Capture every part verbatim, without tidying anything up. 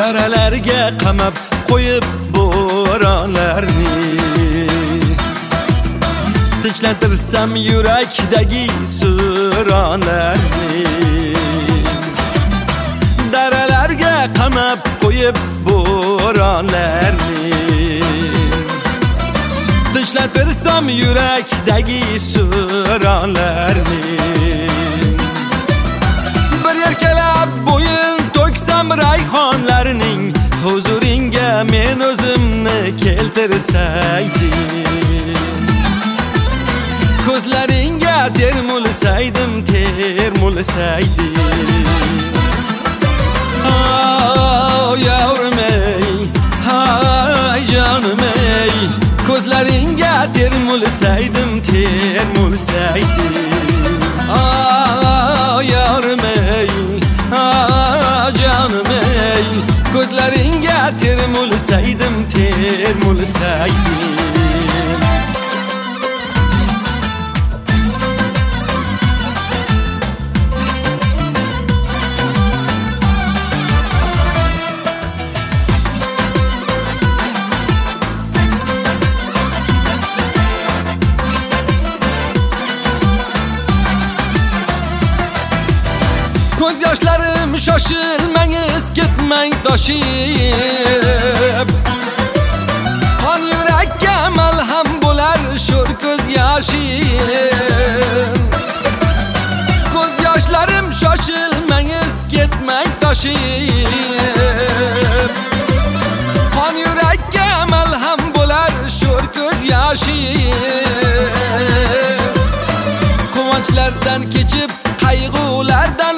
daralarga qamab qo'yib bo'ronlarni tinchlantirsam yurakdagi suronlarni daralarga qamab qo'yib bo'ronlarni tinchlantirsam yurakdagi suronlarni bir erkalab bo'yin to'ksam rayhonlarning huzuringa men o'zimni keltirsaydim ko'zlaringga termulsaydim termulsaydim ay yavrum ey hay canım ey ko'zlaringga termulsaydim termulsaydim ay yavrum ey ay canım ey ko'zlaringga termulsaydim termulsaydim Ko'z yoshlarim shoshilmangiz ketmang toshib qon yurakka malham bo'lar sho'r ko'z yoshim ko'z yoshlarim shoshilmangiz ketmang toshib qon yurakka malham bo'lar sho'r ko'z yoshim quvonchlardan kechib qayg'ulardan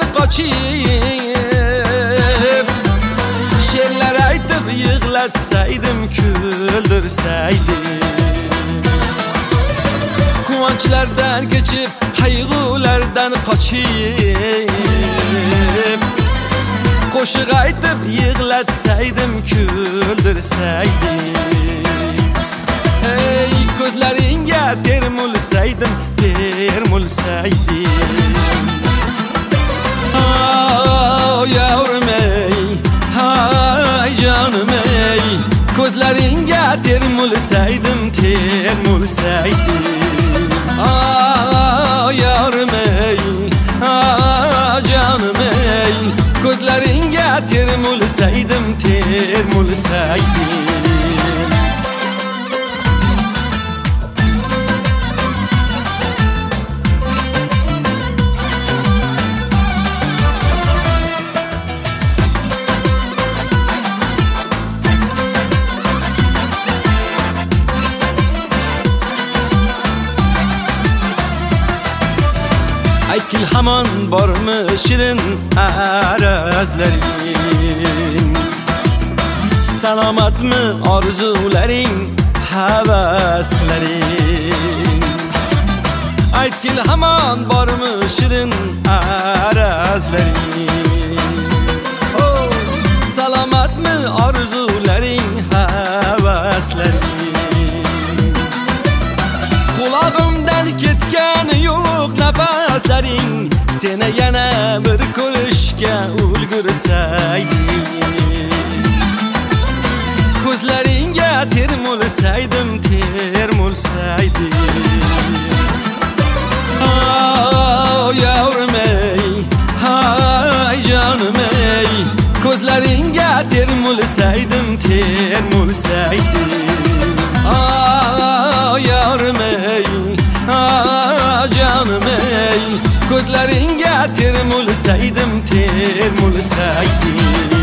qochib she'rlar aytib yig'latsaydim kuldirsaydim quvonchlardan kechib qayg'ulardan qochib qo'shiq aytib yig'latsaydim kuldirsaydim ey ko'zlaringga termulsaydim termulsaydim ay yavrum ey hay canım ey ko'zlaringga termulsaydim termulsaydim ay yavrum ey ay canım ey ko'zlaringga termulsaydim termulsaydim Aytkil hamon bormi shirin arazlaring salomatmi orzularing havaslaring Aytkil hamon bormi shirin arazlaring oh salomatmi orzularing havaslaring Qulog'imdan ketgani yo'q nafaslaring seni yana bir ko'rishga ulgursaydim ko'zlaringga termulsaydim termulsaydim ay yavrum ey hay canım ey ko'zlaringga termulsaydim termulsaydim ay yavrum ey ay canım ey ko'zlaringga termulsaydim termulsaydim